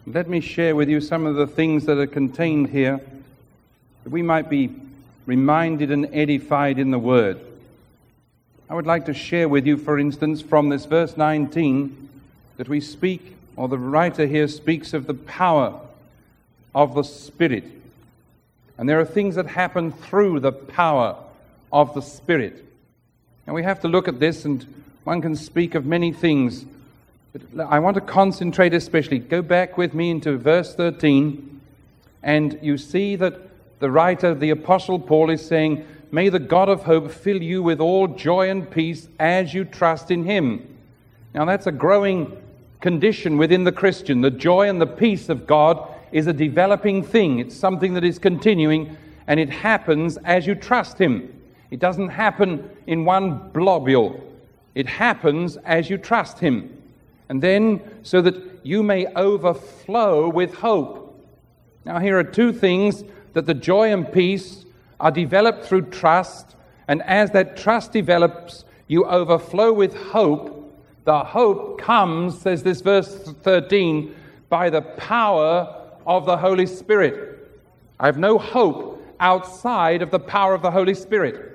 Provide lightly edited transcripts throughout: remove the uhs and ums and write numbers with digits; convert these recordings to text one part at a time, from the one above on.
Let me share with you some of the things that are contained here, that we might be reminded and edified in the Word. I would like to share with you, for instance, from this verse 19, that we speak, or the writer here speaks of the power of the Spirit. And there are things that happen through the power of the Spirit. And we have to look at this, and one can speak of many things. But I want to concentrate especially. Go back with me into verse 13, and you see that the writer, the Apostle Paul, is saying, "May the God of hope fill you with all joy and peace as you trust in Him." Now that's a growing condition within the Christian. The joy and the peace of God is a developing thing. It's something that is continuing, and it happens as you trust Him. It doesn't happen in one globule. It happens as you trust Him. And then, so that you may overflow with hope. Now here are two things, that the joy and peace are developed through trust, and as that trust develops, you overflow with hope. The hope comes, says this verse 13, by the power of the Holy Spirit. I have no hope outside of the power of the Holy Spirit.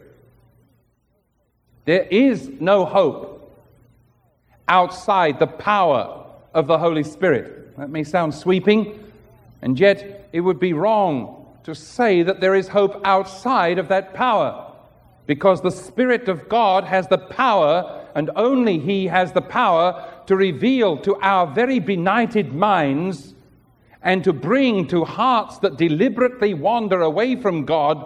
There is no hope outside the power of the Holy Spirit. That may sound sweeping, and yet it would be wrong to say that there is hope outside of that power, because the Spirit of God has the power, and only He has the power to reveal to our very benighted minds and to bring to hearts that deliberately wander away from God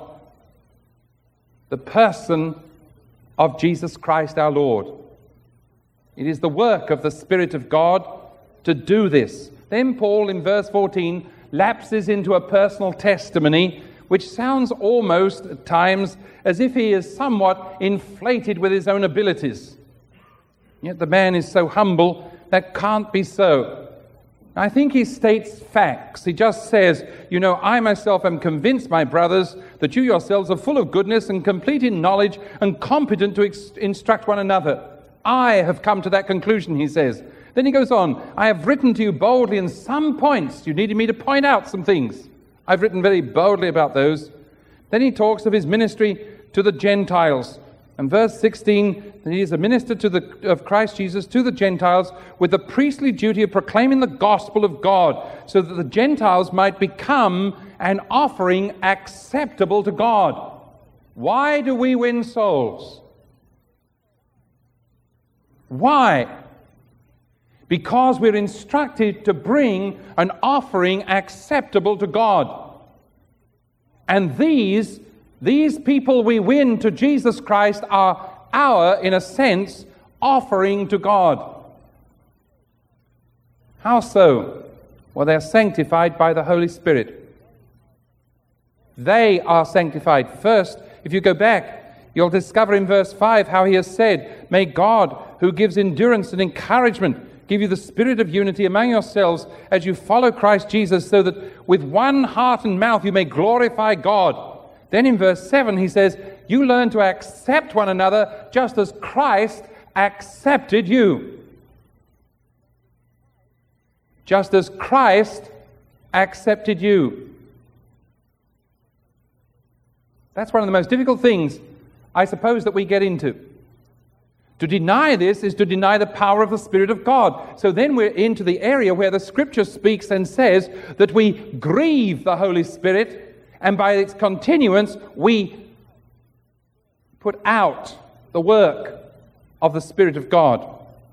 the person of Jesus Christ our Lord. It is the work of the Spirit of God to do this. Then Paul, in verse 14, lapses into a personal testimony, which sounds almost at times as if he is somewhat inflated with his own abilities. Yet the man is so humble, that can't be so. I think he states facts. He just says, I myself am convinced, my brothers, that you yourselves are full of goodness and complete in knowledge and competent to instruct one another. I have come to that conclusion, he says. Then he goes on, I have written to you boldly in some points. You needed me to point out some things. I've written very boldly about those. Then he talks of his ministry to the Gentiles. And verse 16, that he is a minister of Christ Jesus to the Gentiles with the priestly duty of proclaiming the gospel of God, so that the Gentiles might become an offering acceptable to God. Why do we win souls? Why? Because we're instructed to bring an offering acceptable to God. And these people we win to Jesus Christ are our, in a sense, offering to God. How so? Well, they're sanctified by the Holy Spirit. They are sanctified. First, if you go back, you'll discover in verse 5 how he has said, "May God, who gives endurance and encouragement, give you the spirit of unity among yourselves as you follow Christ Jesus, so that with one heart and mouth you may glorify God." Then in verse 7 he says, "You learn to accept one another just as Christ accepted you." Just as Christ accepted you. That's one of the most difficult things, I suppose, that we get into. To deny this is to deny the power of the Spirit of God. So then we're into the area where the Scripture speaks and says that we grieve the Holy Spirit, and by its continuance we put out the work of the Spirit of God.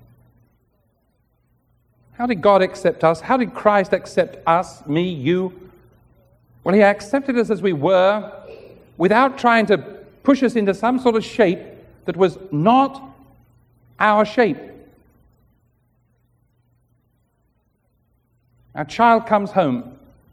How did God accept us? How did Christ accept us, me, you? Well, He accepted us as we were, without trying to push us into some sort of shape that was not our shape. Our child comes home.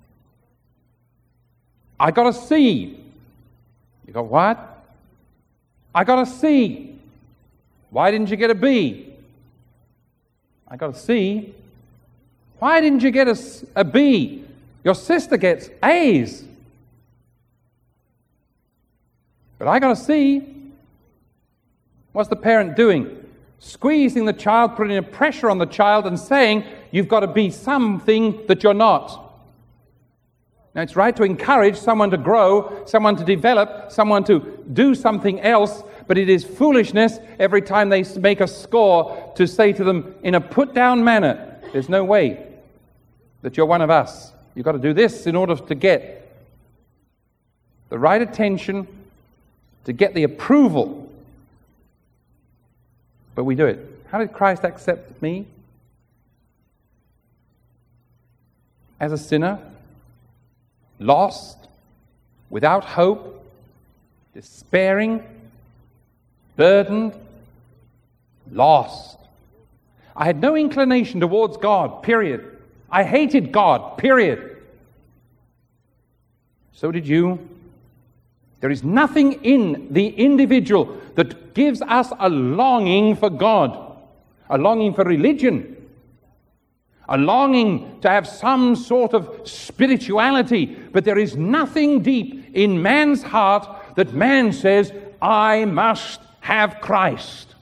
I got a C. You got what? I got a C. Why didn't you get a B? I got a C. Why didn't you get a B? Your sister gets A's. But I got a C. What's the parent doing? Squeezing the child, putting a pressure on the child and saying, you've got to be something that you're not. Now, it's right to encourage someone to grow, someone to develop, someone to do something else, but it is foolishness every time they make a score to say to them in a put-down manner, there's no way that you're one of us. You've got to do this in order to get the right attention, to get the approval. But we do it. How did Christ accept me? As a sinner, lost, without hope, despairing, burdened, lost. I had no inclination towards God, period. I hated God, period. So did you. There is nothing in the individual that gives us a longing for God, a longing for religion, a longing to have some sort of spirituality, but there is nothing deep in man's heart that man says, I must have Christ.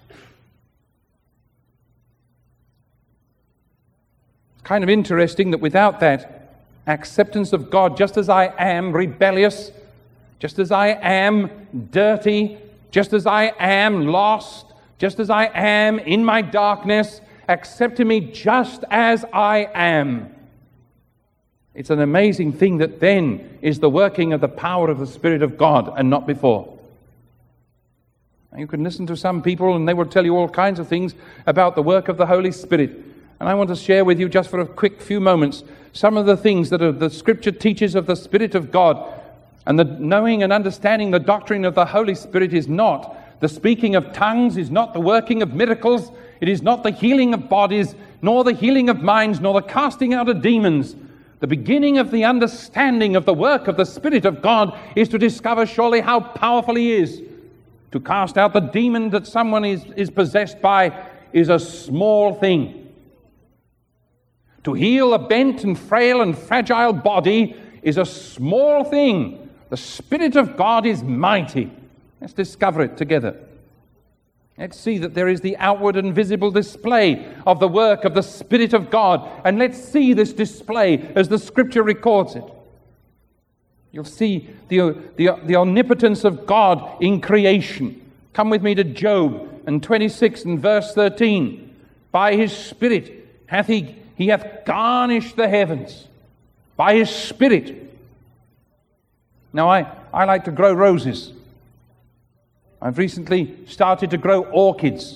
It's kind of interesting that without that acceptance of God, just as I am rebellious, just as I am dirty, just as I am lost, just as I am in my darkness, accepting me just as I am. It's an amazing thing that then is the working of the power of the Spirit of God and not before. Now, you can listen to some people and they will tell you all kinds of things about the work of the Holy Spirit. And I want to share with you just for a quick few moments some of the things that the Scripture teaches of the Spirit of God. And the knowing and understanding the doctrine of the Holy Spirit is not the speaking of tongues, is not the working of miracles, it is not the healing of bodies, nor the healing of minds, nor the casting out of demons. The beginning of the understanding of the work of the Spirit of God is to discover surely how powerful He is. To cast out the demon that someone is possessed by is a small thing. To heal a bent and frail and fragile body is a small thing. The Spirit of God is mighty. Let's discover it together. Let's see that there is the outward and visible display of the work of the Spirit of God. And let's see this display as the Scripture records it. You'll see the omnipotence of God in creation. Come with me to Job and 26 and verse 13. By His Spirit He hath garnished the heavens. By His Spirit. Now, I like to grow roses. I've recently started to grow orchids.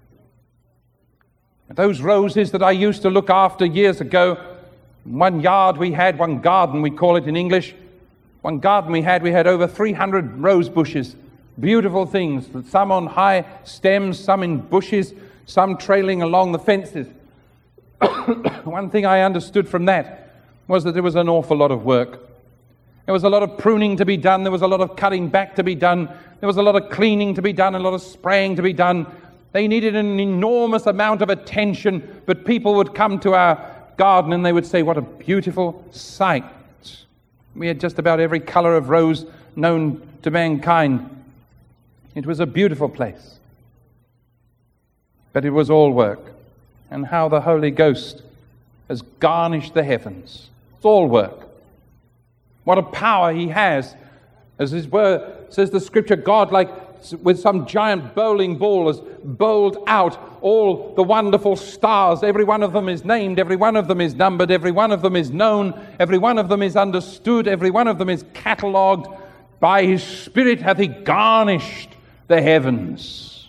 Those roses that I used to look after years ago, one garden we call it in English, one garden we had over 300 rose bushes. Beautiful things, some on high stems, some in bushes, some trailing along the fences. One thing I understood from that was that there was an awful lot of work. There was a lot of pruning to be done. There was a lot of cutting back to be done. There was a lot of cleaning to be done, a lot of spraying to be done. They needed an enormous amount of attention, but people would come to our garden and they would say, what a beautiful sight. We had just about every color of rose known to mankind. It was a beautiful place. But it was all work. And how the Holy Ghost has garnished the heavens. It's all work. What a power He has. As His word says, the Scripture, God, like with some giant bowling ball, has bowled out all the wonderful stars. Every one of them is named, every one of them is numbered, every one of them is known, every one of them is understood, every one of them is catalogued. By His Spirit hath He garnished the heavens.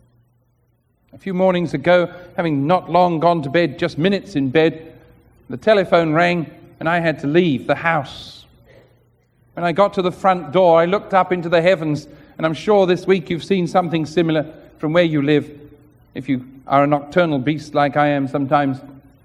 A few mornings ago, having not long gone to bed, just minutes in bed, the telephone rang and I had to leave the house. When I got to the front door, I looked up into the heavens, and I'm sure this week you've seen something similar from where you live, if you are a nocturnal beast like I am sometimes.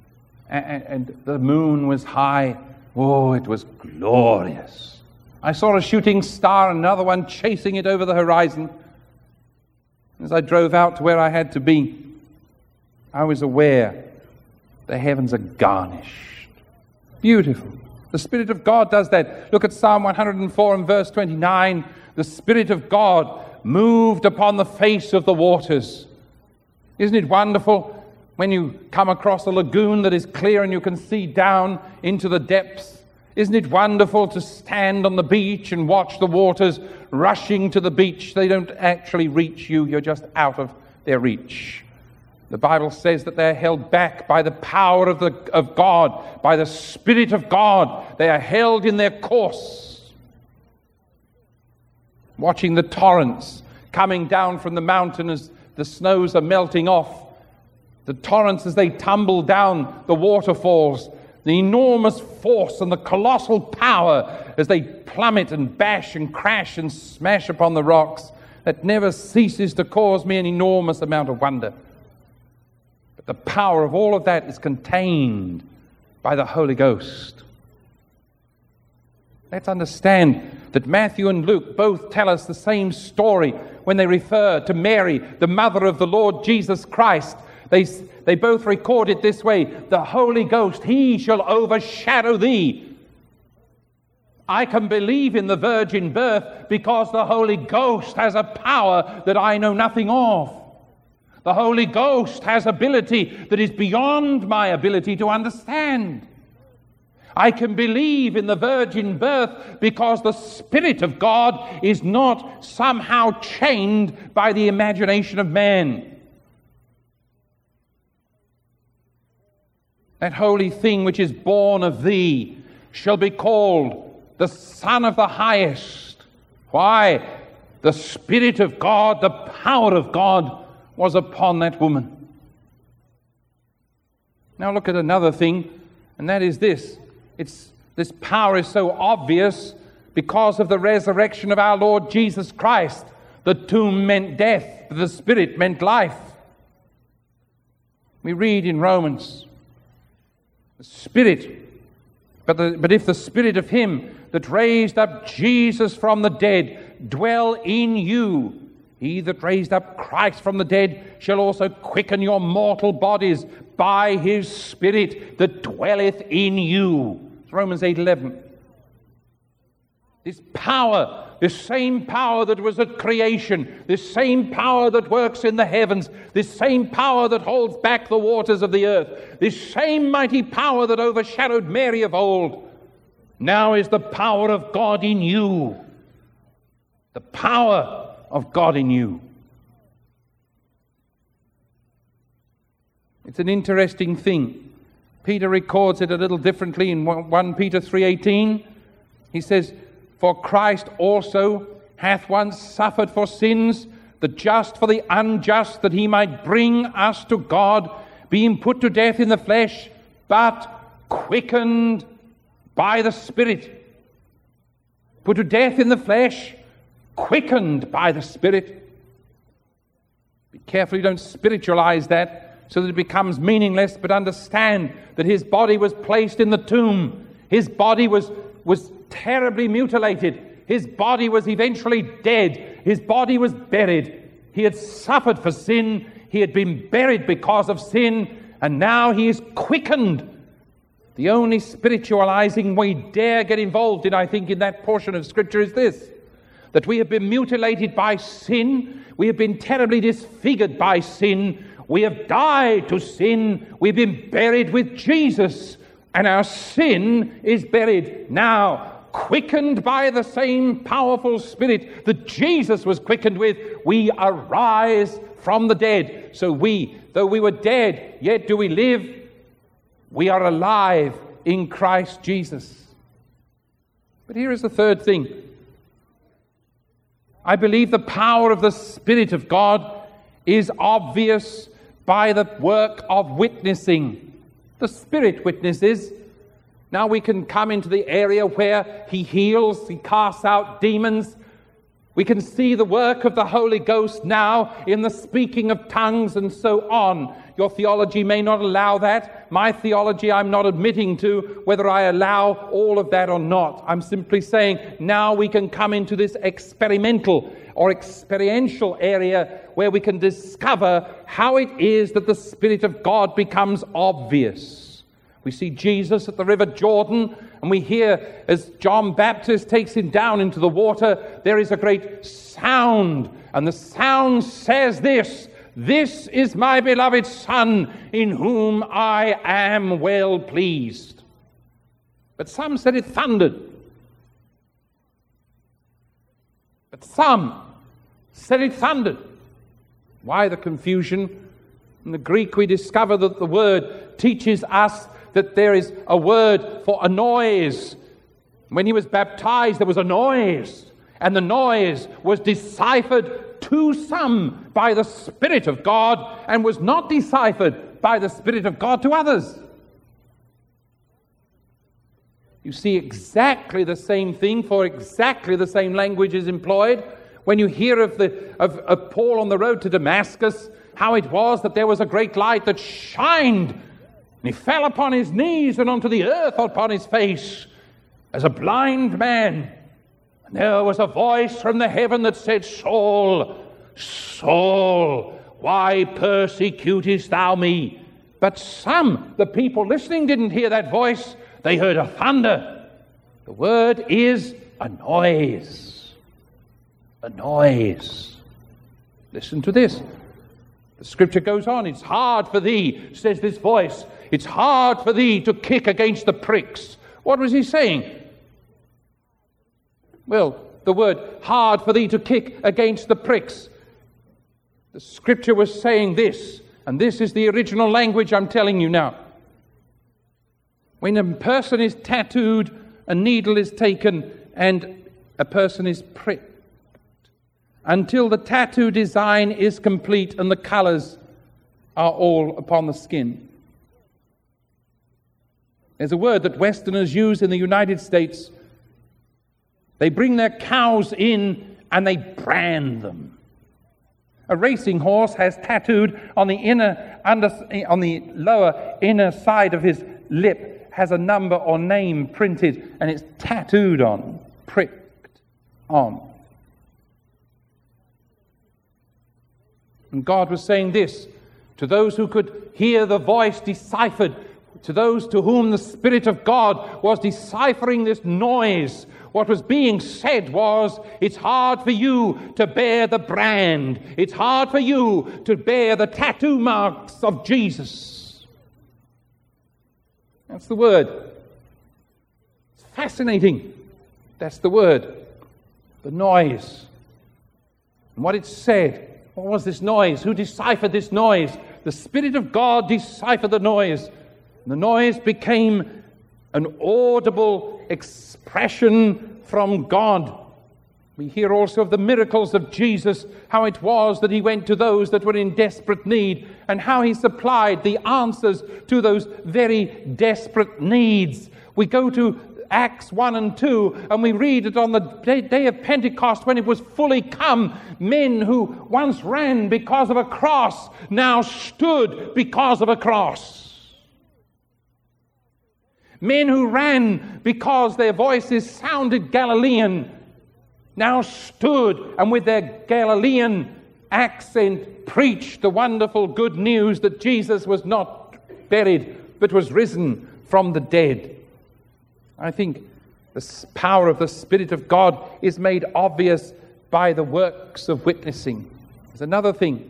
And the moon was high. Oh, it was glorious. I saw a shooting star, another one chasing it over the horizon. As I drove out to where I had to be, I was aware the heavens are garnished. Beautiful. The Spirit of God does that. Look at Psalm 104 and verse 29. The Spirit of God moved upon the face of the waters. Isn't it wonderful When you come across a lagoon that is clear and you can see down into the depths, isn't it wonderful to stand on the beach and watch the waters rushing to the beach? They don't actually reach you. You're just out of their reach. The Bible says that they're held back by the power of God, by the Spirit of God. They are held in their course. Watching the torrents coming down from the mountain as the snows are melting off. The torrents as they tumble down the waterfalls. The enormous force and the colossal power as they plummet and bash and crash and smash upon the rocks. That never ceases to cause me an enormous amount of wonder. But the power of all of that is contained by the Holy Ghost. Let's understand that Matthew and Luke both tell us the same story when they refer to Mary, the mother of the Lord Jesus Christ. They both record it this way: the Holy Ghost, He shall overshadow thee. I can believe in the virgin birth because the Holy Ghost has a power that I know nothing of. The Holy Ghost has ability that is beyond my ability to understand. I can believe in the virgin birth because the Spirit of God is not somehow chained by the imagination of man. That holy thing which is born of thee shall be called the Son of the Highest. Why? The Spirit of God, the power of God was upon that woman. Now look at another thing, and that is this. This power is so obvious because of the resurrection of our Lord Jesus Christ. The tomb meant death, the Spirit meant life. We read in Romans, the Spirit, but if the Spirit of Him that raised up Jesus from the dead dwell in you, He that raised up Christ from the dead shall also quicken your mortal bodies by His Spirit that dwelleth in you. It's Romans 8:11. This power, this same power that was at creation, this same power that works in the heavens, this same power that holds back the waters of the earth, this same mighty power that overshadowed Mary of old, now is the power of God in you. The power of God in you. It's an interesting thing. Peter records it a little differently in 1 Peter 3:18. He says, "For Christ also hath once suffered for sins, the just for the unjust, that He might bring us to God, being put to death in the flesh, but quickened by the Spirit." Put to death in the flesh, quickened by the Spirit. Be careful you don't spiritualize that so that it becomes meaningless, but understand that His body was placed in the tomb. His body was terribly mutilated. His body was eventually dead. His body was buried. He had suffered for sin. He had been buried because of sin, and now He is quickened. The only spiritualizing we dare get involved in, I think, in that portion of Scripture is this: that we have been mutilated by sin. We have been terribly disfigured by sin. We have died to sin. We've been buried with Jesus, and our sin is buried. Now, quickened by the same powerful Spirit that Jesus was quickened with, we arise from the dead. So we, though we were dead, yet do we live. We are alive in Christ Jesus. But here is the third thing. I believe the power of the Spirit of God is obvious by the work of witnessing. The Spirit witnesses. Now we can come into the area where He heals, He casts out demons. We can see the work of the Holy Ghost now in the speaking of tongues and so on. Your theology may not allow that. My theology, I'm not admitting to whether I allow all of that or not. I'm simply saying now we can come into this experimental or experiential area where we can discover how it is that the Spirit of God becomes obvious. We see Jesus at the River Jordan, and we hear as John Baptist takes Him down into the water, there is a great sound, and the sound says this: "This is my beloved Son, in whom I am well pleased." But some said it thundered. But some said it thundered. Why the confusion? In the Greek, we discover that the word teaches us that there is a word for a noise. When he was baptized, there was a noise, and the noise was deciphered to some by the Spirit of God and was not deciphered by the Spirit of God to others. You see exactly the same thing, for exactly the same language is employed when you hear of Paul on the road to Damascus, how it was that there was a great light that shined, and he fell upon his knees and onto the earth upon his face as a blind man. And there was a voice from the heaven that said, "Saul, Saul, why persecutest thou me?" But some, the people listening, didn't hear that voice. They heard a thunder. The word is a noise. A noise. Listen to this. The scripture goes on. "It's hard for thee," says this voice, "it's hard for thee to kick against the pricks." What was he saying? Well, the word "hard for thee to kick against the pricks." The scripture was saying this, and this is the original language I'm telling you now. When a person is tattooed, a needle is taken and a person is pricked until the tattoo design is complete and the colors are all upon the skin. There's a word that Westerners use in the United States. They bring their cows in and they brand them. A racing horse has tattooed on the lower inner side of his lip has a number or name printed, and it's tattooed on, pricked on. And God was saying this to those who could hear the voice deciphered, to those to whom the Spirit of God was deciphering this noise. What was being said was, it's hard for you to bear the brand. It's hard for you to bear the tattoo marks of Jesus. That's the word. It's fascinating. That's the word. The noise. And what it said. What was this noise? Who deciphered this noise? The Spirit of God deciphered the noise. And the noise became an audible expression from God. We hear also of the miracles of Jesus, how it was that he went to those that were in desperate need, and how he supplied the answers to those very desperate needs. We go to Acts 1 and 2, and we read it on the day of Pentecost when it was fully come. Men who once ran because of a cross now stood because of a cross. Men who ran because their voices sounded Galilean now stood and with their Galilean accent preached the wonderful good news that Jesus was not buried but was risen from the dead. I think the power of the Spirit of God is made obvious by the works of witnessing. There's another thing.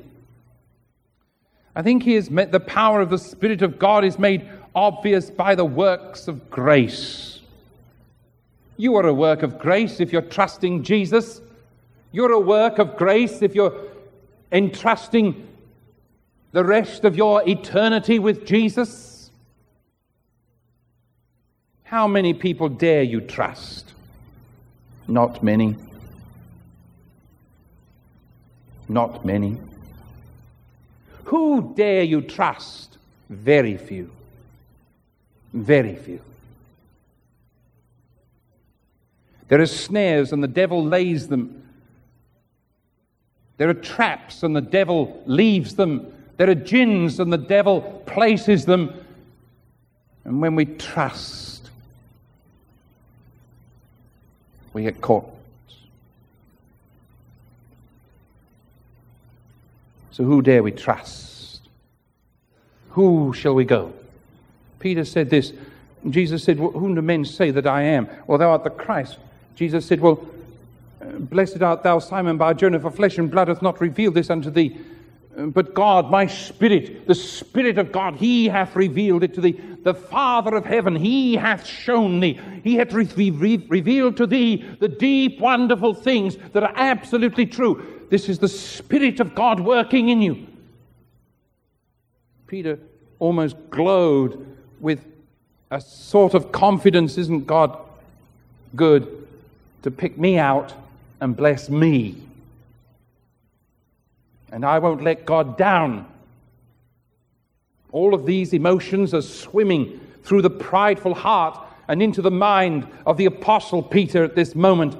I think the power of the Spirit of God is made obvious by the works of grace. You are a work of grace if you're trusting Jesus. You're a work of grace if you're entrusting the rest of your eternity with Jesus. How many people dare you trust? Not many. Not many. Who dare you trust? Very few. Very few. There are snares and the devil lays them. There are traps and the devil leaves them. There are jinns and the devil places them. And when we trust, we get caught. So who dare we trust? Who shall we go? Peter said this. Jesus said, well, whom do men say that I am? Well, thou art the Christ. Jesus said, well, blessed art thou, Simon Bar-Jonah, for flesh and blood hath not revealed this unto thee, But God, my Spirit, the Spirit of God, He hath revealed it to thee. The Father of heaven, He hath shown thee. He hath revealed to thee the deep, wonderful things that are absolutely true. This is the Spirit of God working in you. Peter almost glowed with a sort of confidence. Isn't God good to pick me out and bless me? And I won't let God down. All of these emotions are swimming through the prideful heart and into the mind of the Apostle Peter at this moment.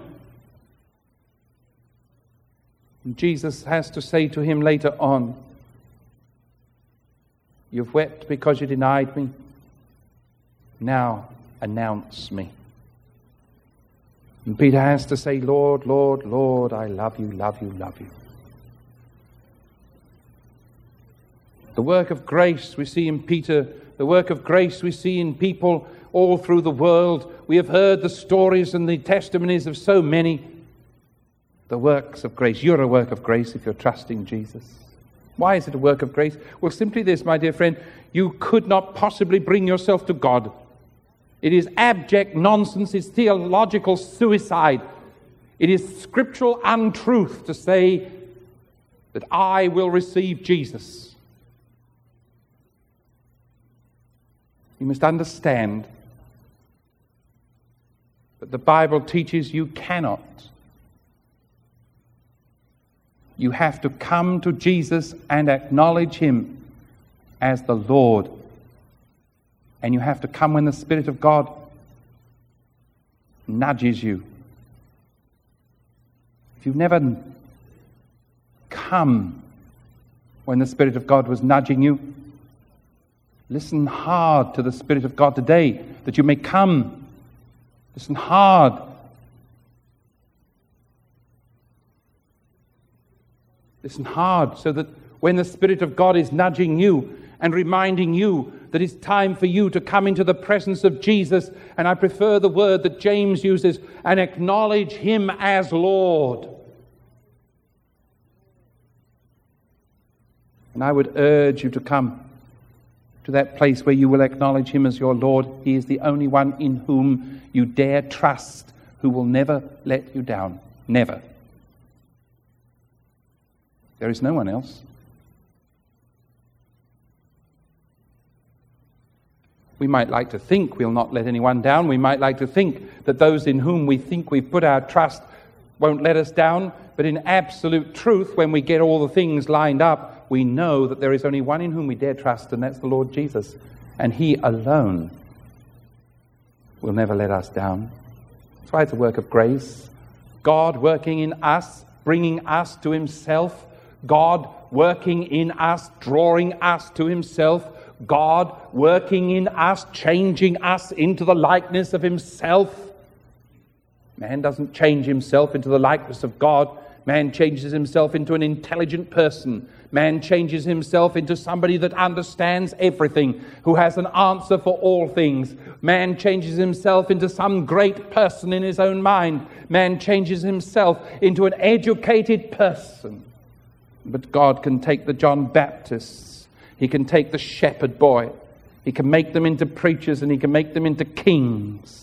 And Jesus has to say to him later on, you've wept because you denied me. Now announce me. And Peter has to say, Lord, Lord, Lord, I love you, love you, love you. The work of grace we see in Peter, the work of grace we see in people all through the world. We have heard the stories and the testimonies of so many. The works of grace. You're a work of grace if you're trusting Jesus. Why is it a work of grace? Well, simply this, my dear friend. You could not possibly bring yourself to God. It is abject nonsense. It's theological suicide. It is scriptural untruth to say that I will receive Jesus. You must understand that the Bible teaches you cannot. You have to come to Jesus and acknowledge Him as the Lord. And you have to come when the Spirit of God nudges you. If you've never come when the Spirit of God was nudging you, listen hard to the Spirit of God today, that you may come. Listen hard. Listen hard, so that when the Spirit of God is nudging you and reminding you that it's time for you to come into the presence of Jesus, and I prefer the word that James uses, and acknowledge Him as Lord. And I would urge you to come to that place where you will acknowledge Him as your Lord. He is the only one in whom you dare trust, who will never let you down. Never. There is no one else. We might like to think we'll not let anyone down. We might like to think that those in whom we think we've put our trust won't let us down. But in absolute truth, when we get all the things lined up, we know that there is only one in whom we dare trust, and that's the Lord Jesus. And He alone will never let us down. That's why it's a work of grace. God working in us, bringing us to Himself. God working in us, drawing us to Himself. God working in us, changing us into the likeness of Himself. Man doesn't change himself into the likeness of God. Man changes himself into an intelligent person. Man changes himself into somebody that understands everything, who has an answer for all things. Man changes himself into some great person in his own mind. Man changes himself into an educated person. But God can take the John Baptists. He can take the shepherd boy. He can make them into preachers, and He can make them into kings.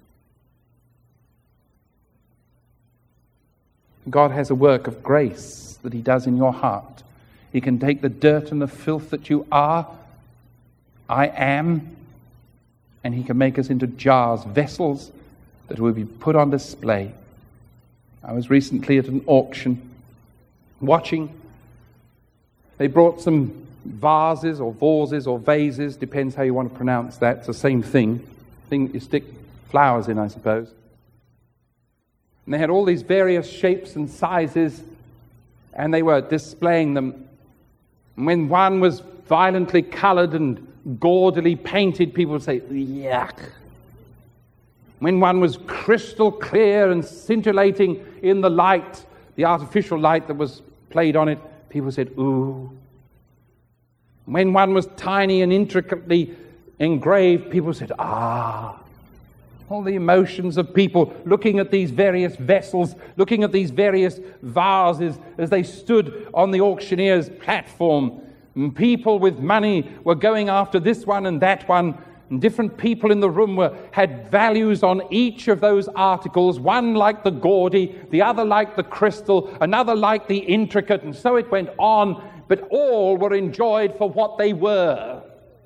God has a work of grace that He does in your heart. He can take the dirt and the filth that you are, I am, and He can make us into jars, vessels that will be put on display. I was recently at an auction watching. They brought some vases or vases, depends how you want to pronounce that. It's the same thing you stick flowers in, I suppose. And they had all these various shapes and sizes, and they were displaying them. And when one was violently colored and gaudily painted, people would say, yuck. When one was crystal clear and scintillating in the light, the artificial light that was played on it, people said, ooh. When one was tiny and intricately engraved, people said, ah. All the emotions of people looking at these various vessels, looking at these various vases as they stood on the auctioneer's platform. And people with money were going after this one and that one. And different people in the room had values on each of those articles, one like the gaudy, the other like the crystal, another like the intricate, and so it went on, but all were enjoyed for what they were.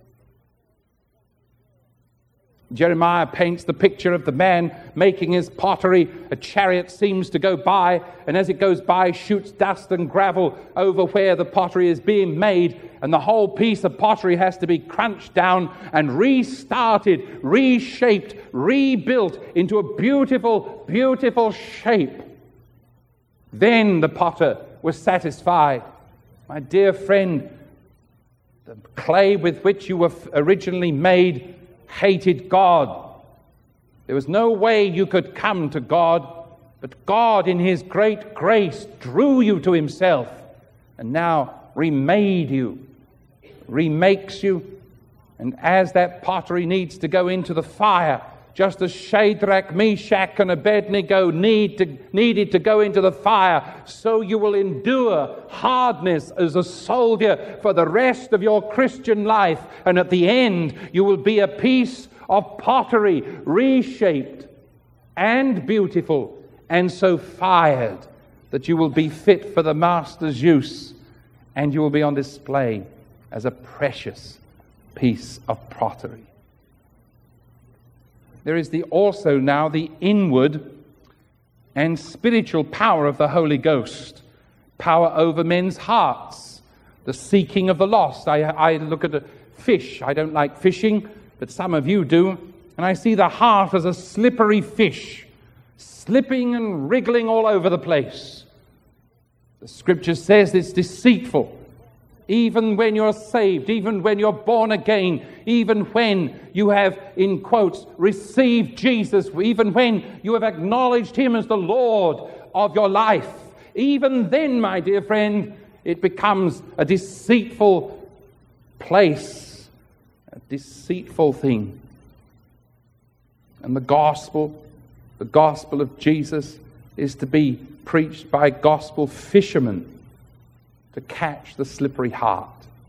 Jeremiah paints the picture of the man making his pottery. A chariot seems to go by, and as it goes by, shoots dust and gravel over where the pottery is being made, and the whole piece of pottery has to be crunched down and restarted, reshaped, rebuilt into a beautiful, beautiful shape. Then the potter was satisfied. My dear friend, the clay with which you were originally made hated God. There was no way you could come to God, but God in his great grace drew you to himself and now remade you, remakes you. And as that pottery needs to go into the fire, just as Shadrach, Meshach, and Abednego needed to go into the fire, so you will endure hardness as a soldier for the rest of your Christian life. And at the end, you will be a piece of pottery, reshaped and beautiful, and so fired that you will be fit for the master's use, and you will be on display as a precious piece of pottery. There is also now the inward and spiritual power of the Holy Ghost, power over men's hearts, the seeking of the lost. I look at a fish. I don't like fishing, but some of you do. And I see the heart as a slippery fish, slipping and wriggling all over the place. The Scripture says it's deceitful. Even when you're saved, even when you're born again, even when you have, in quotes, received Jesus, even when you have acknowledged him as the Lord of your life, even then, my dear friend, it becomes a deceitful place, a deceitful thing. And the gospel of Jesus is to be preached by gospel fishermen to catch the slippery heart.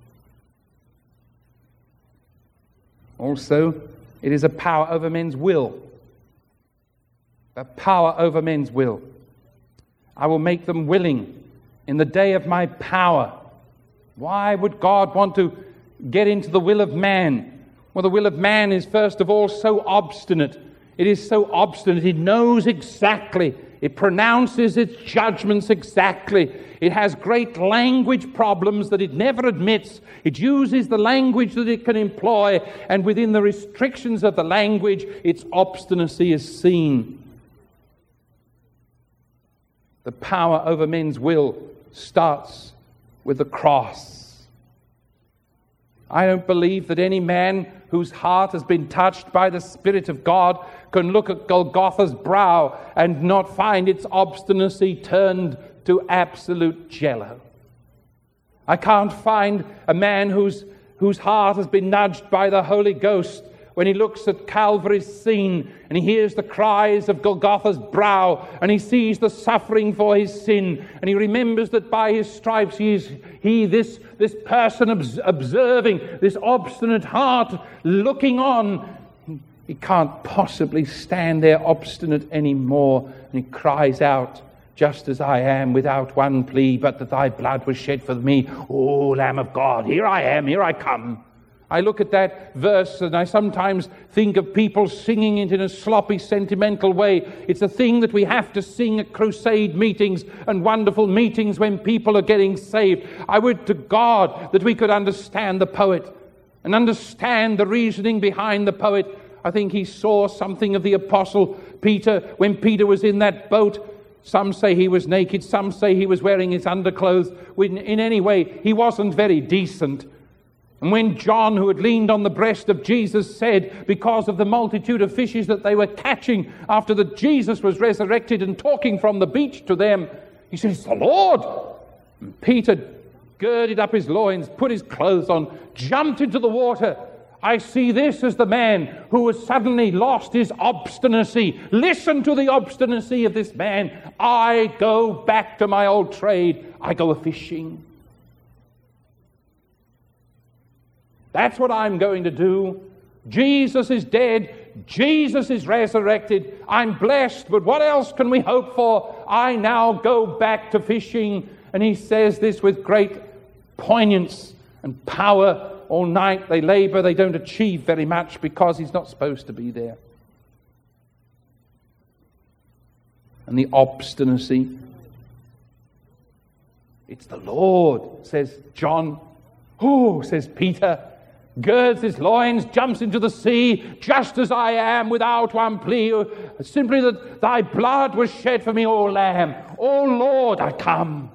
Also, it is a power over men's will. A power over men's will. I will make them willing in the day of my power. Why would God want to get into the will of man? Well, the will of man is first of all so obstinate. It is so obstinate. It knows exactly. It pronounces its judgments exactly. It has great language problems that it never admits. It uses the language that it can employ, and within the restrictions of the language, its obstinacy is seen. The power over men's will starts with the cross. I don't believe that any man whose heart has been touched by the Spirit of God can look at Golgotha's brow and not find its obstinacy turned to absolute jello. I can't find a man whose heart has been nudged by the Holy Ghost when he looks at Calvary's scene and he hears the cries of Golgotha's brow and he sees the suffering for his sin and he remembers that by his stripes this person observing, this obstinate heart looking on, he can't possibly stand there obstinate anymore, and he cries out, just as I am, without one plea, but that thy blood was shed for me. O Lamb of God, here I am, here I come. I look at that verse and I sometimes think of people singing it in a sloppy, sentimental way. It's a thing that we have to sing at crusade meetings and wonderful meetings when people are getting saved. I would to God that we could understand the poet and understand the reasoning behind the poet. I think he saw something of the Apostle Peter when Peter was in that boat. Some say he was naked, some say he was wearing his underclothes. In any way, he wasn't very decent. And when John, who had leaned on the breast of Jesus, said, because of the multitude of fishes that they were catching after that Jesus was resurrected and talking from the beach to them, he said, it's the Lord. And Peter girded up his loins, put his clothes on, jumped into the water. I see this as the man who has suddenly lost his obstinacy. Listen to the obstinacy of this man. I go back to my old trade. I go a-fishing. That's what I'm going to do. Jesus is dead. Jesus is resurrected. I'm blessed, but what else can we hope for? I now go back to fishing. And he says this with great poignance and power. All night they labor, they don't achieve very much because he's not supposed to be there. And the obstinacy. It's the Lord, says John. Oh, says Peter, girds his loins, jumps into the sea, just as I am, without one plea, simply that thy blood was shed for me, O Lamb. O Lord, I come.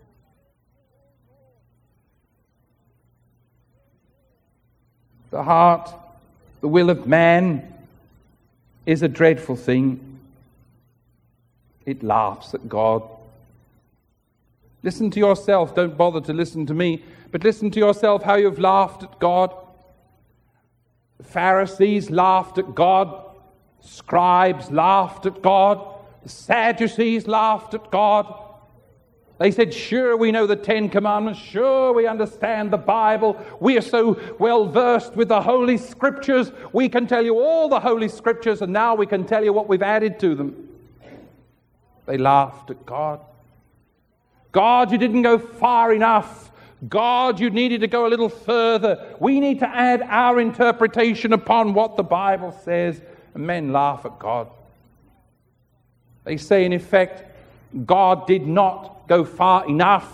The heart, the will of man is a dreadful thing. It laughs at God. Listen to yourself. Don't bother to listen to me, but listen to yourself how you've laughed at God. The Pharisees laughed at God. Scribes laughed at God. The Sadducees laughed at God. They said, sure, we know the 10 Commandments. Sure, we understand the Bible. We are so well versed with the Holy Scriptures. We can tell you all the Holy Scriptures, and now we can tell you what we've added to them. They laughed at God. God, you didn't go far enough. God, you needed to go a little further. We need to add our interpretation upon what the Bible says. And men laugh at God. They say, in effect, God did not go far enough.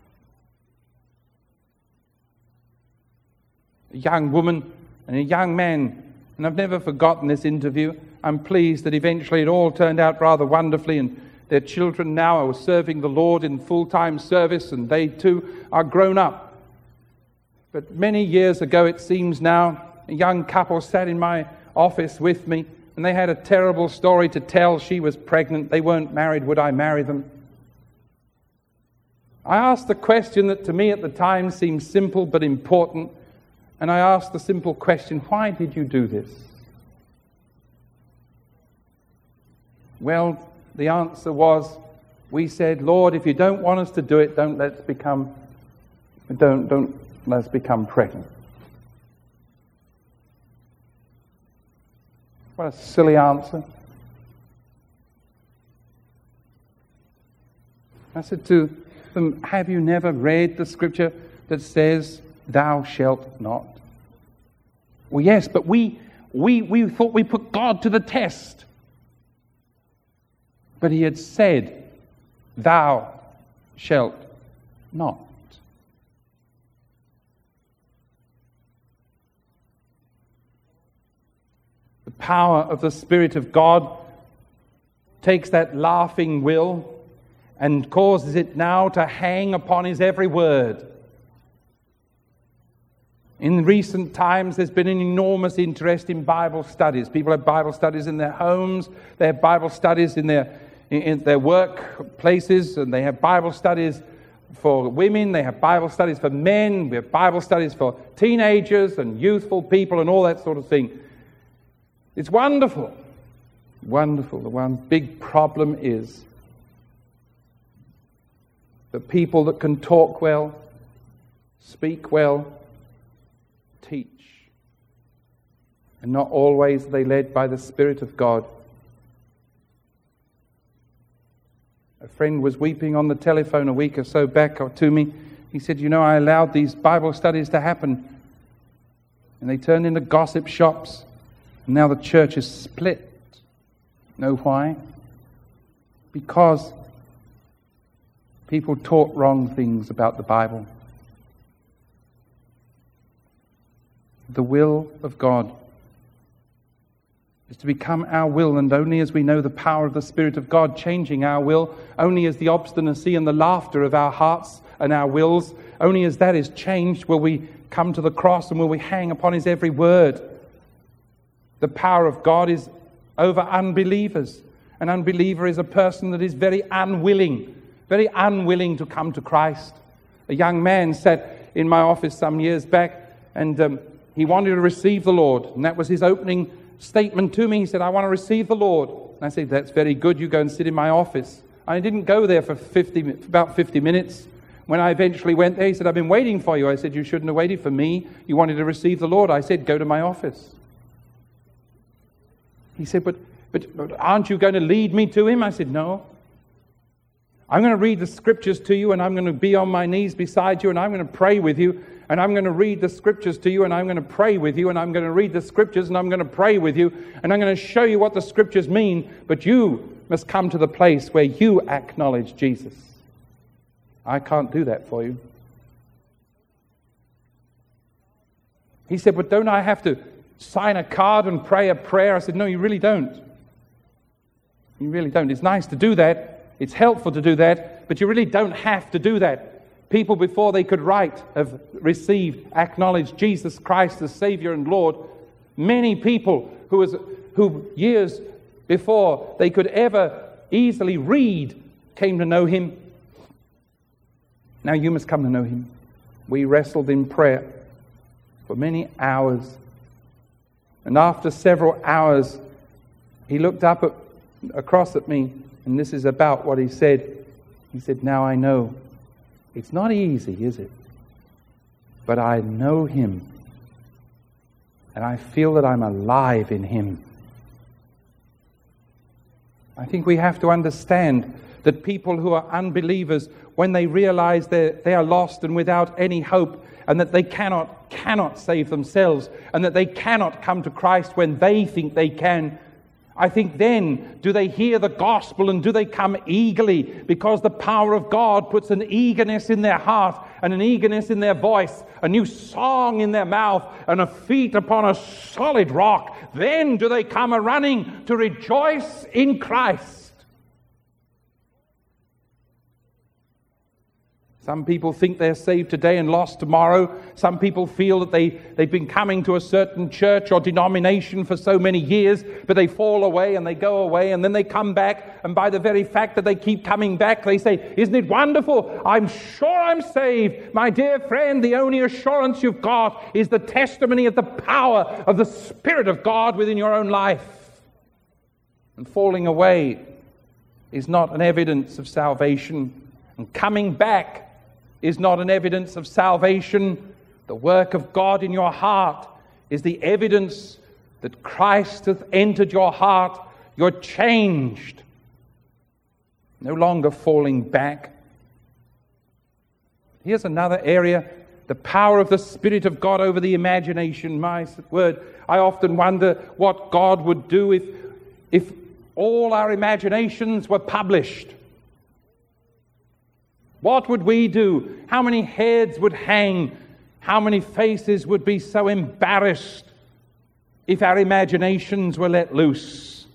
A young woman and a young man, and I've never forgotten this interview. I'm pleased that eventually it all turned out rather wonderfully, and their children now are serving the Lord in full-time service, and they too are grown up. But many years ago, it seems now, a young couple sat in my office with me, and they had a terrible story to tell. She was pregnant. They weren't married. Would I marry them? I asked the question that to me at the time seemed simple but important, and I asked the simple question, why did you do this? Well, the answer was, we said, Lord, if you don't want us to do it, don't let us become pregnant. What a silly answer. I said to them, have you never read the scripture that says, thou shalt not? Well, yes, but we thought we put God to the test. But he had said, thou shalt not. The power of the Spirit of God takes that laughing will and causes it now to hang upon his every word. In recent times, there's been an enormous interest in Bible studies. People have Bible studies in their homes, they have Bible studies in their workplaces, and they have Bible studies for women, they have Bible studies for men, we have Bible studies for teenagers and youthful people and all that sort of thing. It's wonderful. Wonderful. The one big problem is the people that can talk well, speak well, teach. And not always are they led by the Spirit of God. A friend was weeping on the telephone a week or so back to me. He said, I allowed these Bible studies to happen. And they turned into gossip shops. And now the church is split. Know why? Because people taught wrong things about the Bible. The will of God is to become our will, and only as we know the power of the Spirit of God changing our will, only as the obstinacy and the laughter of our hearts and our wills, only as that is changed will we come to the cross and will we hang upon his every word. The power of God is over unbelievers. An unbeliever is a person that is very unwilling to come to Christ. A young man sat in my office some years back, and he wanted to receive the Lord. And that was his opening statement to me. He said, I want to receive the Lord. And I said, that's very good. You go and sit in my office. I didn't go there for about 50 minutes. When I eventually went there, he said, I've been waiting for you. I said, you shouldn't have waited for me. You wanted to receive the Lord. I said, go to my office. He said, but aren't you going to lead me to him? I said, no. I'm going to read the scriptures to you, and I'm going to be on my knees beside you, and I'm going to pray with you, and I'm going to read the scriptures to you, and I'm going to pray with you, and I'm going to read the scriptures, and I'm going to pray with you, and I'm going to show you what the scriptures mean, but you must come to the place where you acknowledge Jesus. I can't do that for you. He said, but don't I have to sign a card and pray a prayer? I said, no, you really don't. You really don't. It's nice to do that. It's helpful to do that, but you really don't have to do that. People, before they could write, have received, acknowledged Jesus Christ as Savior and Lord. Many people who years before they could ever easily read came to know him. Now you must come to know him. We wrestled in prayer for many hours. And after several hours, he looked across at me, and this is about what he said. He said, now I know. It's not easy, is it? But I know him. And I feel that I'm alive in him. I think we have to understand that people who are unbelievers, when they realize they are lost and without any hope, and that they cannot save themselves, and that they cannot come to Christ when they think they can, I think then do they hear the gospel and do they come eagerly, because the power of God puts an eagerness in their heart and an eagerness in their voice, a new song in their mouth and a feet upon a solid rock. Then do they come a-running to rejoice in Christ. Some people think they're saved today and lost tomorrow. Some people feel that they've been coming to a certain church or denomination for so many years, but they fall away and they go away and then they come back. And by the very fact that they keep coming back, they say, isn't it wonderful? I'm sure I'm saved. My dear friend, the only assurance you've got is the testimony of the power of the Spirit of God within your own life. And falling away is not an evidence of salvation. And coming back is not an evidence of salvation. The work of God in your heart is the evidence that Christ hath entered your heart. You're changed. No longer falling back. Here's another area, the power of the Spirit of God over the imagination. My word, I often wonder what God would do if all our imaginations were published. What would we do? How many heads would hang? How many faces would be so embarrassed if our imaginations were let loose?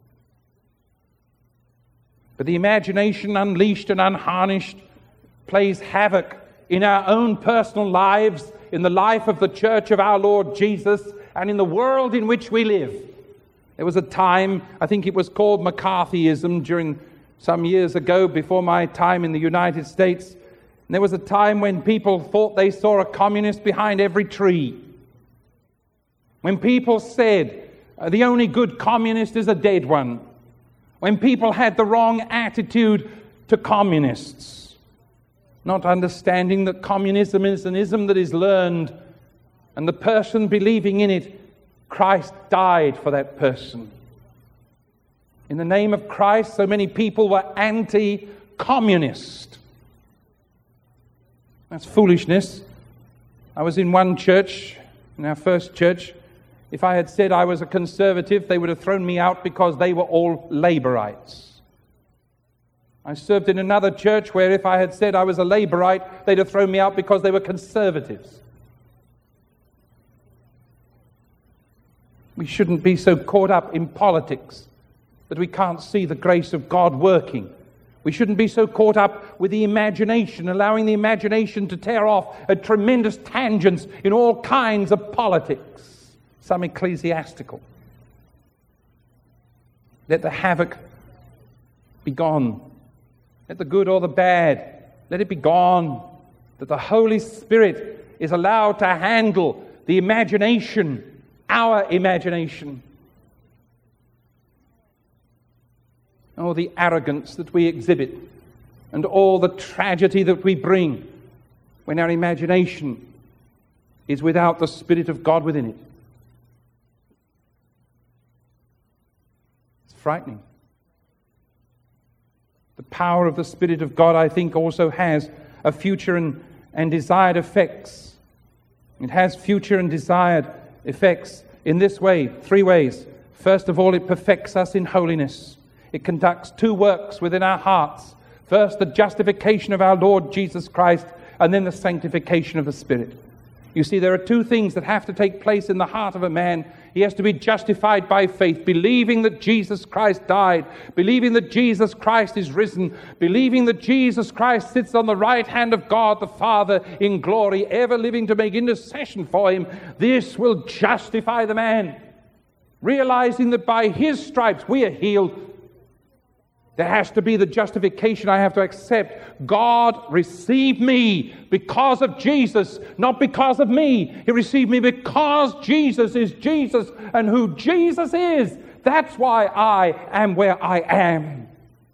But the imagination, unleashed and unharnessed, plays havoc in our own personal lives, in the life of the church of our Lord Jesus, and in the world in which we live. There was a time, I think it was called McCarthyism, during some years ago, before my time in the United States. And there was a time when people thought they saw a communist behind every tree. When people said, the only good communist is a dead one. When people had the wrong attitude to communists. Not understanding that communism is an ism that is learned. And the person believing in it, Christ died for that person. In the name of Christ, so many people were anti-communist. That's foolishness. I was in one church, in our first church. If I had said I was a conservative, they would have thrown me out because they were all Labourites. I served in another church where if I had said I was a Labourite, they'd have thrown me out because they were conservatives. We shouldn't be so caught up in politics that we can't see the grace of God working. We shouldn't be so caught up with the imagination, allowing the imagination to tear off at tremendous tangents in all kinds of politics, some ecclesiastical. Let the havoc be gone. Let the good or the bad, let it be gone. That the Holy Spirit is allowed to handle the imagination, our imagination. Oh, the arrogance that we exhibit and all the tragedy that we bring when our imagination is without the Spirit of God within it. It's frightening. The power of the Spirit of God, I think, also has a future and desired effects. It has future and desired effects in this way, 3 ways. First of all, it perfects us in holiness. It conducts 2 works within our hearts. First, the justification of our Lord Jesus Christ, and then the sanctification of the Spirit. You see, there are 2 things that have to take place in the heart of a man. He has to be justified by faith, believing that Jesus Christ died, believing that Jesus Christ is risen, believing that Jesus Christ sits on the right hand of God the Father in glory, ever living to make intercession for him. This will justify the man, realizing that by his stripes we are healed. There has to be the justification. I have to accept God received me because of Jesus, not because of me. He received me because Jesus is Jesus, and who Jesus is, that's why I am where I am.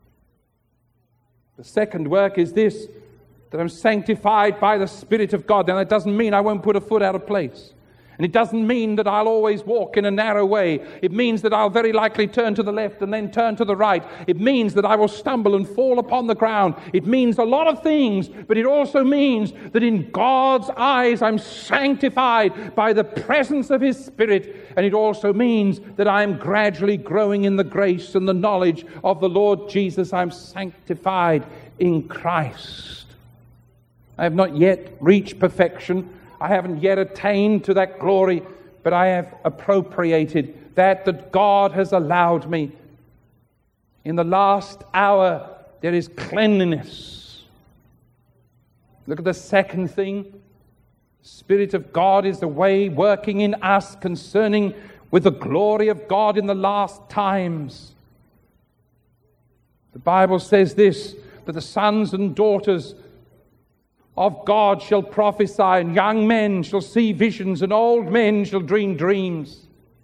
The second work is this, that I'm sanctified by the Spirit of God. Now, that doesn't mean I won't put a foot out of place. And it doesn't mean that I'll always walk in a narrow way. It means that I'll very likely turn to the left and then turn to the right. It means that I will stumble and fall upon the ground. It means a lot of things, but it also means that in God's eyes I'm sanctified by the presence of His Spirit. And it also means that I'm gradually growing in the grace and the knowledge of the Lord Jesus. I'm sanctified in Christ. I have not yet reached perfection. I haven't yet attained to that glory, but I have appropriated that God has allowed me. In the last hour, there is cleanliness. Look at the second thing. The Spirit of God is the way working in us concerning with the glory of God in the last times. The Bible says this, that the sons and daughters of God shall prophesy, and young men shall see visions, and old men shall dream dreams.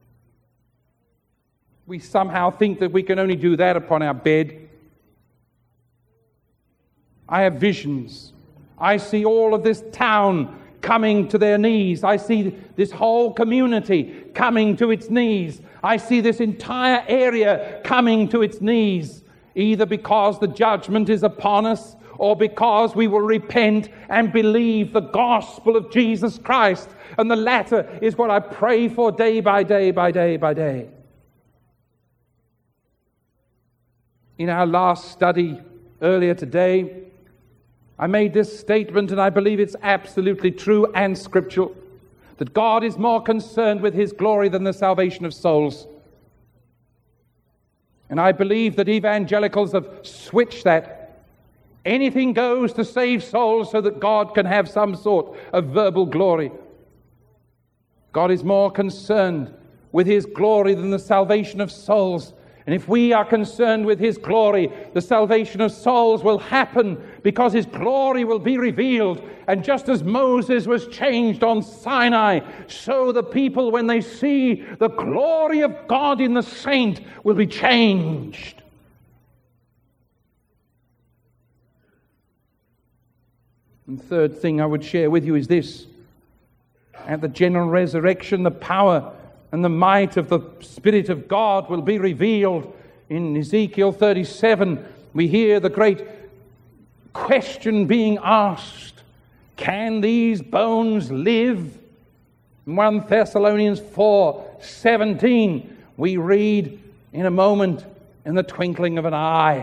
We somehow think that we can only do that upon our bed. I have visions. I see all of this town coming to their knees. I see this whole community coming to its knees. I see this entire area coming to its knees, either because the judgment is upon us, or because we will repent and believe the gospel of Jesus Christ. And the latter is what I pray for day by day by day by day. In our last study earlier today, I made this statement, and I believe it's absolutely true and scriptural, that God is more concerned with His glory than the salvation of souls. And I believe that evangelicals have switched that. Anything goes to save souls so that God can have some sort of verbal glory. God is more concerned with His glory than the salvation of souls. And if we are concerned with His glory, the salvation of souls will happen because His glory will be revealed. And just as Moses was changed on Sinai, so the people, when they see the glory of God in the saint, will be changed. And third thing I would share with you is this. At the general resurrection, the power and the might of the Spirit of God will be revealed. In Ezekiel 37, we hear the great question being asked, can these bones live? In 1 Thessalonians 4:17, we read, in a moment, in the twinkling of an eye.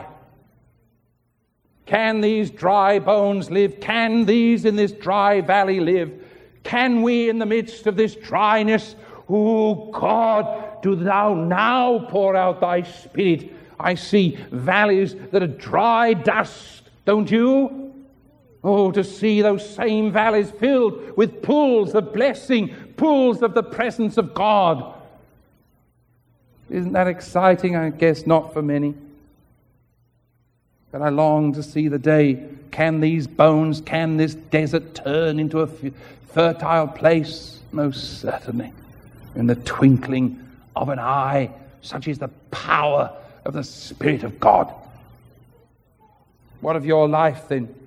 Can these dry bones live? Can these in this dry valley live? Can we in the midst of this dryness, oh God, do thou now pour out thy Spirit? I see valleys that are dry dust, don't you? Oh, to see those same valleys filled with pools of blessing, pools of the presence of God. Isn't that exciting? I guess not for many. that I long to see the day. Can these bones, can this desert turn into a fertile place? Most certainly. In the twinkling of an eye. Such is the power of the Spirit of God. What of your life then?